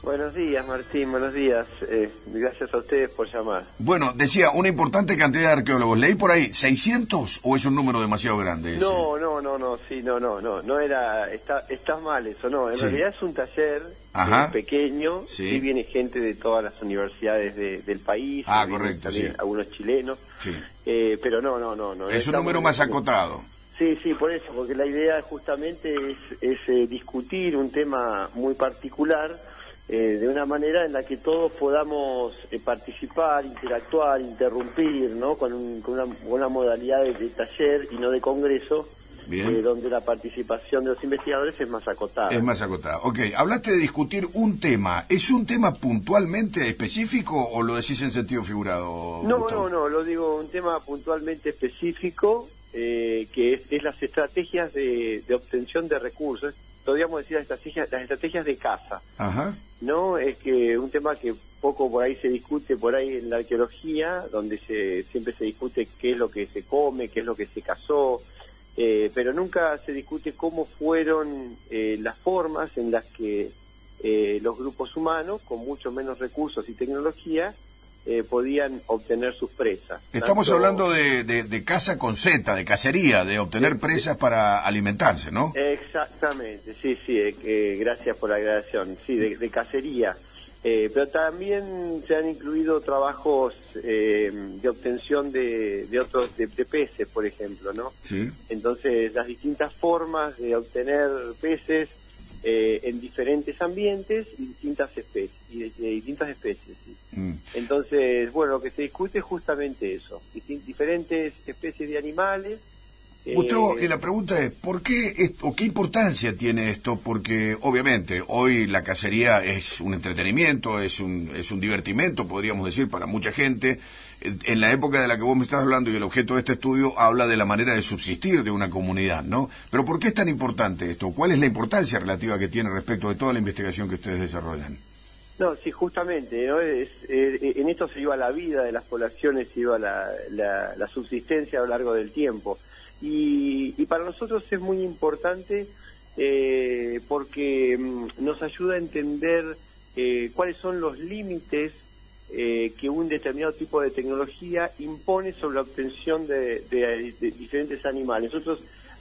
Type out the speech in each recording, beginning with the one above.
Buenos días, Martín, buenos días. Gracias a ustedes por llamar. Bueno, decía, una importante cantidad de arqueólogos. ¿Leí por ahí 600 o es un número demasiado grande ese? No, era, está mal eso, no. En realidad es un taller pequeño, sí viene gente de todas las universidades del país. Correcto, sí. Algunos chilenos, sí. Pero no. Es un número más acotado. Sí, por eso, porque la idea justamente es discutir un tema muy particular, de una manera en la que todos podamos participar, interactuar, interrumpir, ¿no? Con una modalidad de taller y no de congreso, donde la participación de los investigadores es más acotada. Es más acotada. Ok, hablaste de discutir un tema. ¿Es un tema puntualmente específico o lo decís en sentido figurado? No, lo digo un tema puntualmente específico, que es las estrategias de obtención de recursos. Podríamos decir las estrategias de caza. Ajá. No, es que un tema que poco por ahí se discute por ahí en la arqueología, donde siempre se discute qué es lo que se come, qué es lo que se cazó, pero nunca se discute cómo fueron las formas en las que los grupos humanos, con mucho menos recursos y tecnología, podían obtener sus presas. Estamos hablando de caza con Z, de cacería, de obtener presas para alimentarse, ¿no? Exactamente, sí, gracias por la aclaración, sí, de cacería. Pero también se han incluido trabajos de obtención de peces, por ejemplo, ¿no? Sí. Entonces, las distintas formas de obtener peces en diferentes ambientes y distintas especies. ¿Sí? Entonces, bueno, lo que se discute es justamente eso, diferentes especies de animales. Gustavo, la pregunta es, ¿por qué o qué importancia tiene esto? Porque obviamente hoy la cacería es un entretenimiento, es un divertimento, podríamos decir, para mucha gente. En la época de la que vos me estás hablando y el objeto de este estudio habla de la manera de subsistir de una comunidad, ¿no? Pero ¿por qué es tan importante esto? ¿Cuál es la importancia relativa que tiene respecto de toda la investigación que ustedes desarrollan? No, sí, justamente, ¿no? En esto se iba la vida de las poblaciones, se iba la subsistencia a lo largo del tiempo. Y para nosotros es muy importante porque nos ayuda a entender cuáles son los límites que un determinado tipo de tecnología impone sobre la obtención de diferentes animales. Nosotros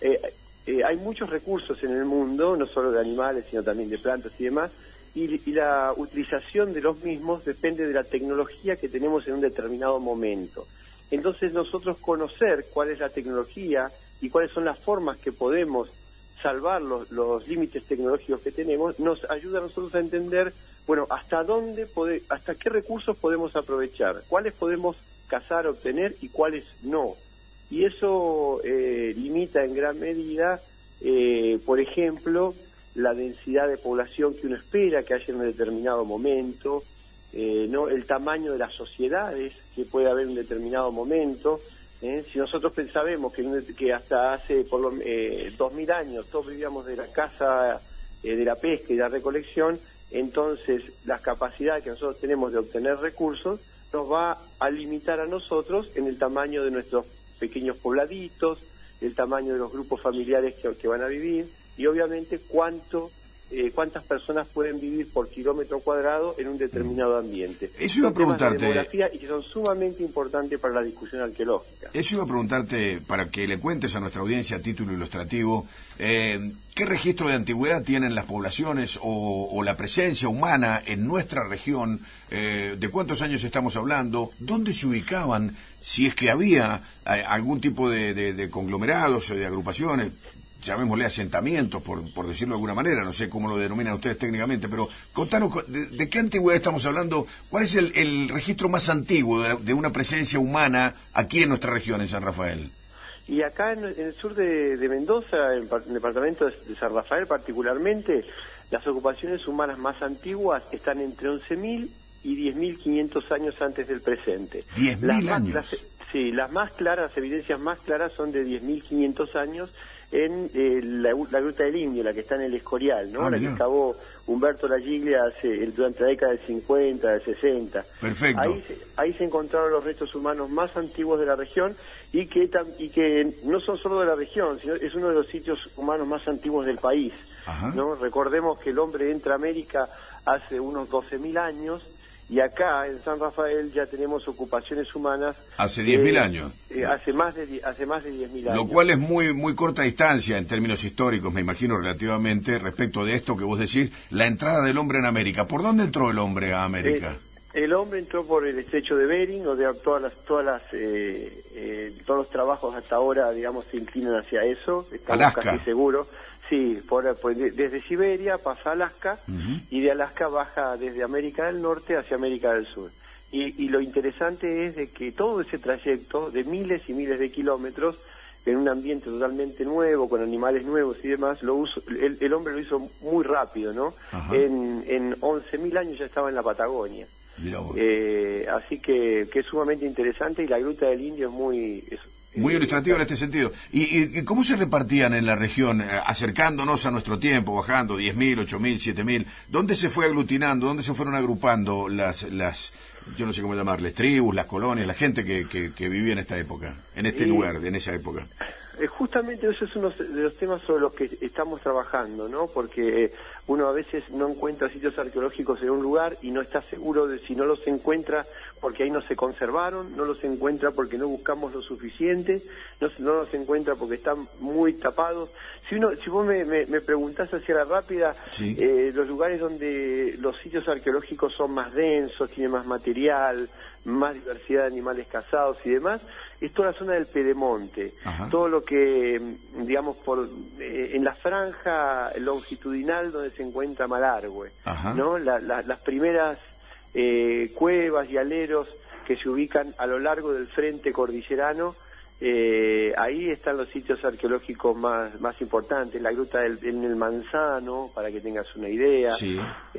hay muchos recursos en el mundo, no solo de animales, sino también de plantas y demás, y la utilización de los mismos depende de la tecnología que tenemos en un determinado momento. Entonces nosotros conocer cuál es la tecnología y cuáles son las formas que podemos salvar los límites tecnológicos que tenemos, nos ayuda a nosotros a entender, bueno, hasta qué recursos podemos aprovechar, cuáles podemos cazar, obtener y cuáles no. Y eso limita en gran medida, por ejemplo, la densidad de población que uno espera que haya en un determinado momento, ¿no? El tamaño de las sociedades que puede haber en un determinado momento. Si nosotros sabemos que hasta hace 2000 años todos vivíamos de la caza, de la pesca y de la recolección, entonces la capacidad que nosotros tenemos de obtener recursos nos va a limitar a nosotros en el tamaño de nuestros pequeños pobladitos, el tamaño de los grupos familiares que van a vivir y obviamente cuántas personas pueden vivir por kilómetro cuadrado en un determinado ambiente. Eso iba a preguntarte. Temas de demografía y que son sumamente importantes para la discusión arqueológica. Eso iba a preguntarte, para que le cuentes a nuestra audiencia a título ilustrativo, ¿qué registro de antigüedad tienen las poblaciones o la presencia humana en nuestra región? ¿De cuántos años estamos hablando? ¿Dónde se ubicaban? Si es que había algún tipo de conglomerados o de agrupaciones, llamémosle asentamientos, por decirlo de alguna manera, no sé cómo lo denominan ustedes técnicamente, pero contanos de qué antigüedad estamos hablando, cuál es el registro más antiguo de una presencia humana aquí en nuestra región, en San Rafael. Y acá en el sur de Mendoza, en el departamento de San Rafael particularmente, las ocupaciones humanas más antiguas están entre 11.000 y 10.500 años antes del presente. ¿10.000 años? Sí, las evidencias más claras son de 10.500 años, en la Gruta del Indio, la que está en el Escorial, ¿no? La que excavó Humberto Lagiglia durante la década del 50, del 60. Perfecto. Ahí se encontraron los restos humanos más antiguos de la región y que no son solo de la región, sino es uno de los sitios humanos más antiguos del país. ¿No? Recordemos que el hombre entra a América hace unos 12.000 años, y acá en San Rafael ya tenemos ocupaciones humanas hace 10.000 años. Hace más de 10.000 años. Lo cual es muy corta distancia en términos históricos, me imagino, relativamente, respecto de esto que vos decís, la entrada del hombre en América. ¿Por dónde entró el hombre a América? El hombre entró por el estrecho de Bering, o sea, todos los trabajos hasta ahora, digamos, se inclinan hacia eso. Estamos Alaska. casi seguros. Sí, desde Siberia pasa a Alaska, y de Alaska baja desde América del Norte hacia América del Sur. Y lo interesante es de que todo ese trayecto de miles y miles de kilómetros, en un ambiente totalmente nuevo, con animales nuevos y demás, el hombre lo hizo muy rápido, ¿no? En 11.000 años ya estaba en la Patagonia. Así que es sumamente interesante, y la Gruta del Indio es muy ilustrativo en este sentido. ¿Y cómo se repartían en la región, acercándonos a nuestro tiempo, bajando 10.000, 8.000, 7.000? ¿Dónde se fue aglutinando, dónde se fueron agrupando las yo no sé cómo llamarles, tribus, las colonias, la gente que vivía en esta época, en este lugar, en esa época? Justamente eso es uno de los temas sobre los que estamos trabajando, ¿no? Porque uno a veces no encuentra sitios arqueológicos en un lugar y no está seguro de si no los encuentra porque ahí no se conservaron, no los encuentra porque no buscamos lo suficiente, no los encuentra porque están muy tapados. Si vos me preguntás hacia la rápida, sí, los lugares donde los sitios arqueológicos son más densos, tienen más material, más diversidad de animales cazados y demás, es toda la zona del Pedemonte. Todo lo que, digamos, en la franja longitudinal donde se encuentra Malargüe, ¿no? Las primeras cuevas y aleros que se ubican a lo largo del frente cordillerano, ahí están los sitios arqueológicos más importantes. La gruta en el Manzano, para que tengas una idea, sí.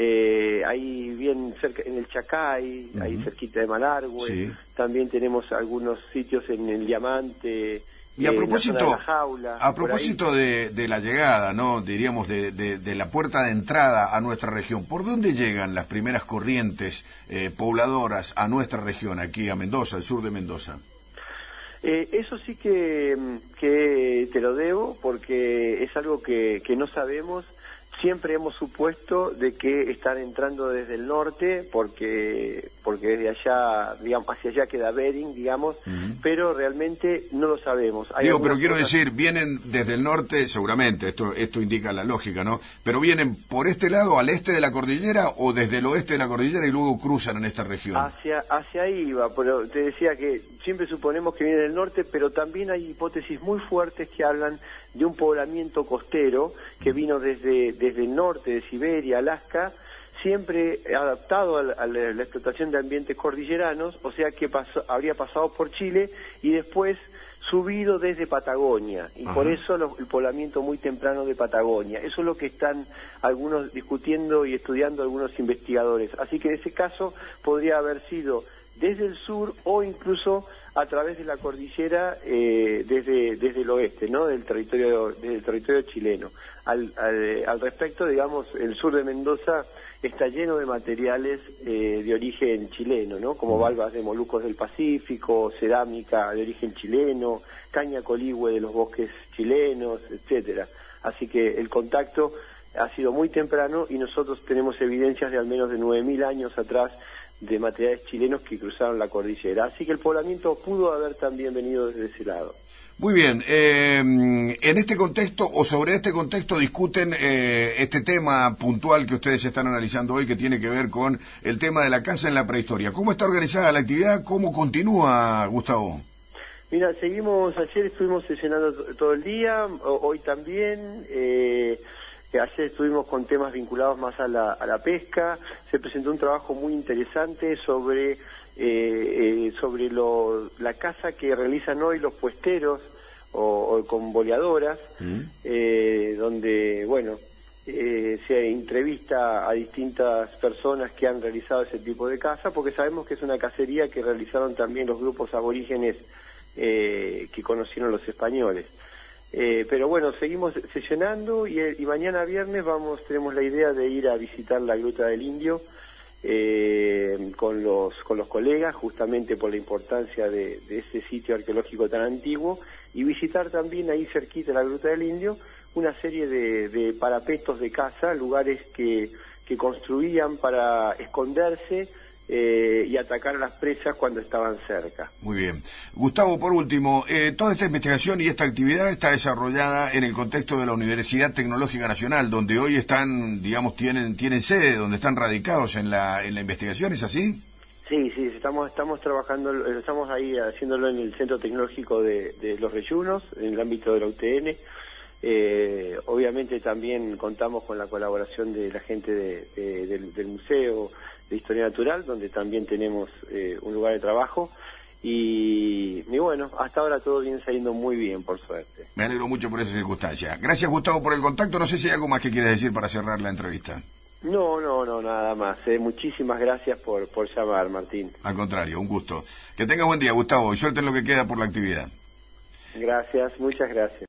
Ahí bien cerca, en el Chacay, ahí cerquita de Malargüe, sí. También tenemos algunos sitios en el Diamante. Y a propósito, Jaula, de la llegada, ¿no? Diríamos de la puerta de entrada a nuestra región, ¿por dónde llegan las primeras corrientes pobladoras a nuestra región, aquí a Mendoza, al sur de Mendoza? Eso sí que te lo debo, porque es algo que no sabemos. Siempre hemos supuesto de que están entrando desde el norte, porque desde allá, digamos, hacia allá queda Bering, digamos, pero realmente no lo sabemos. Pero quiero decir, vienen desde el norte, seguramente, esto indica la lógica, ¿no? Pero vienen por este lado, al este de la cordillera, o desde el oeste de la cordillera y luego cruzan en esta región. Hacia ahí va, pero te decía que siempre suponemos que viene del norte, pero también hay hipótesis muy fuertes que hablan de un poblamiento costero que vino desde el norte de Siberia, Alaska, siempre adaptado a la explotación de ambientes cordilleranos, o sea que habría pasado por Chile y después subido desde Patagonia, y por eso el poblamiento muy temprano de Patagonia. Eso es lo que están algunos discutiendo y estudiando algunos investigadores. Así que en ese caso podría haber sido desde el sur o incluso a través de la cordillera desde el oeste, ¿no? Desde el territorio chileno. Al respecto, digamos, el sur de Mendoza está lleno de materiales de origen chileno, ¿no? Como valvas de moluscos del Pacífico, cerámica de origen chileno, caña coligüe de los bosques chilenos, etcétera. Así que el contacto ha sido muy temprano y nosotros tenemos evidencias de al menos de 9.000 años atrás de materiales chilenos que cruzaron la cordillera. Así que el poblamiento pudo haber también venido desde ese lado. Muy bien. En este contexto, o sobre este contexto, discuten este tema puntual que ustedes están analizando hoy, que tiene que ver con el tema de la caza en la prehistoria. ¿Cómo está organizada la actividad? ¿Cómo continúa, Gustavo? Mira, ayer estuvimos sesionando todo el día, hoy también. Ayer estuvimos con temas vinculados más a la pesca. Se presentó un trabajo muy interesante sobre la caza que realizan hoy los puesteros o con boleadoras, donde, bueno, se entrevista a distintas personas que han realizado ese tipo de caza, porque sabemos que es una cacería que realizaron también los grupos aborígenes que conocieron los españoles. Pero bueno, seguimos sesionando y mañana viernes tenemos la idea de ir a visitar la Gruta del Indio con los colegas, justamente por la importancia de ese sitio arqueológico tan antiguo, y visitar también ahí cerquita de la Gruta del Indio una serie de parapetos de caza, lugares que que construían para esconderse y atacar a las presas cuando estaban cerca. Muy bien. Gustavo, por último, toda esta investigación y esta actividad está desarrollada en el contexto de la Universidad Tecnológica Nacional, donde hoy están, digamos, tienen sede, donde están radicados en la investigación, ¿es así? Sí, estamos trabajando, estamos ahí haciéndolo en el Centro Tecnológico de Los Reyunos, en el ámbito de la UTN. Obviamente también contamos con la colaboración de la gente del Museo de Historia Natural, donde también tenemos un lugar de trabajo. Y bueno, hasta ahora todo viene saliendo muy bien, por suerte. Me alegro mucho por esa circunstancia. Gracias, Gustavo, por el contacto. No sé si hay algo más que quieras decir para cerrar la entrevista. No, nada más. Muchísimas gracias por llamar, Martín. Al contrario, un gusto. Que tengas buen día, Gustavo, y suerte en lo que queda por la actividad. Gracias, muchas gracias.